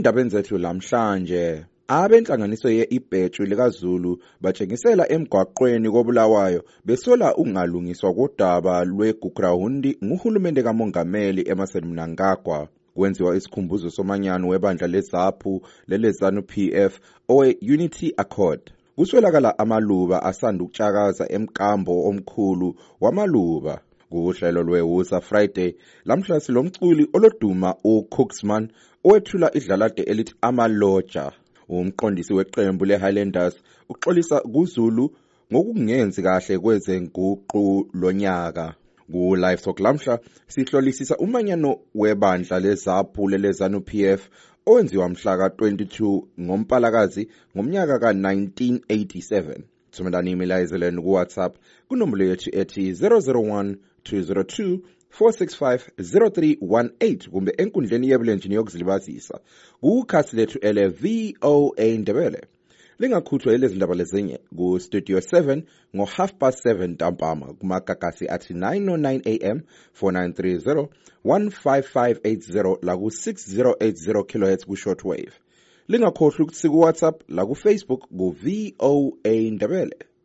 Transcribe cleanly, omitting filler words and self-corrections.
endabeni zethu lamhlanje. Abenhlanganiso ye-ibhethu likaZulu batshengisela emgwaqweni koBulawayo besola ukungalungiswa kodaba lweGugrahundi nguhulumende kamongameli Emmerson Mnangagwa. Kwenziwa isikhumbuzo somanyano webandla leZAPU leleZANU PF owe-Unity Accord. Kuswelakala amaluba asanda ukutshakaza emkambo omkhulu wamaluba. Kuhlelo lweWusa Friday lamhla silomculi oloduma uCooksman owethula idlalade elithi Amaloja. Umqondisi weqembu leHighlanders uxolisa kuZulu ngokungenzi kahle kwezenguqu lonyaka. Ku-Livestock lamhla sihlolisisa umanyano webandla leZAPU leleZANU PF owenziwa mhla ka-22 ngoMpalakazi ngomnyaka ka-1987. Thumelani imilayezeleni kuWhatsApp kunombolo yethu ethi 001 202 465 0318 kumbe enkundleni yebulenjini yokuzilibazisa kukhasi lethu ele VOA Ndebele. Lingakhuthwa elezindaba lezenye ku-Studio 7 ngo-7:30 ntambama kumagagasi athi 9:09 am 4930 15580 la ku-6080 kHz ku-shortwave. Lingakhohlwa ukuthi ku-WhatsApp la ku-Facebook ku-VOA Ndebele.